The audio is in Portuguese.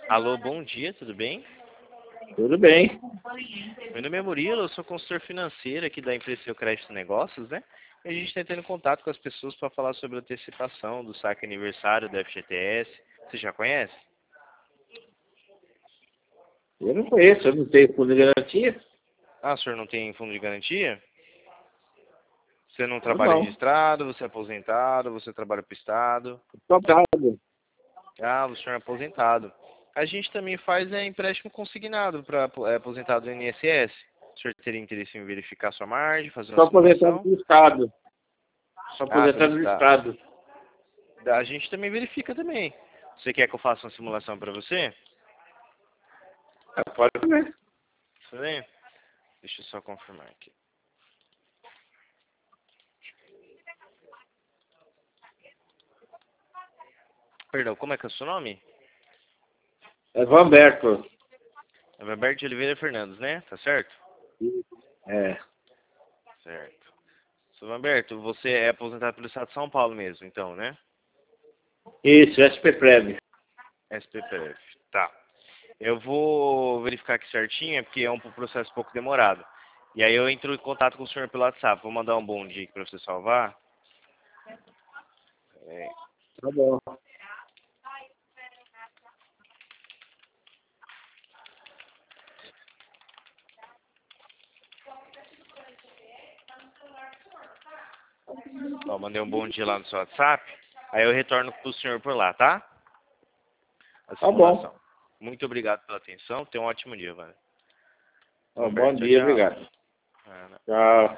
Alô, bom dia, tudo bem? Tudo bem. Meu nome é Murilo, eu sou consultor financeiro aqui da empresa Seu Crédito Negócios, né? E a gente está entrando em contato com as pessoas para falar sobre a antecipação do saque aniversário do FGTS. Você já conhece? Eu não conheço, eu não tenho fundo de garantia. Ah, o senhor não tem fundo de garantia? Você não Eu trabalha não. registrado, você é aposentado, você trabalha para o Estado? Só dado. Ah, o senhor é aposentado. A gente também faz empréstimo consignado para aposentado do INSS. O senhor teria interesse em verificar sua margem, fazer uma Só aposentado simulação? do Estado. Só Ah, pelo aposentado do Estado. Estado. A gente também verifica também. Você quer que eu faça uma simulação para você? Ah, pode ver. Tudo bem? Deixa eu só confirmar aqui. Perdão, como é que é o seu nome? É Vanberto. É Roberto de Oliveira Fernandes, né? Tá certo? É. Certo. Seu Roberto, você é aposentado pelo Estado de São Paulo mesmo, então, né? Isso, SPPrev. SPPF. Tá. Eu vou verificar aqui certinho, porque é um processo um pouco demorado. E aí eu entro em contato com o senhor pelo WhatsApp. Vou mandar um bom dia aqui para você salvar. É, Tá bom. ó, mandei um bom dia lá no seu WhatsApp. Aí eu retorno pro senhor por lá, tá? A Tá bom. simulação. Muito obrigado pela atenção. Tenha um ótimo dia, velho. Bom Humberto, tchau, dia, tchau. obrigado. Tchau.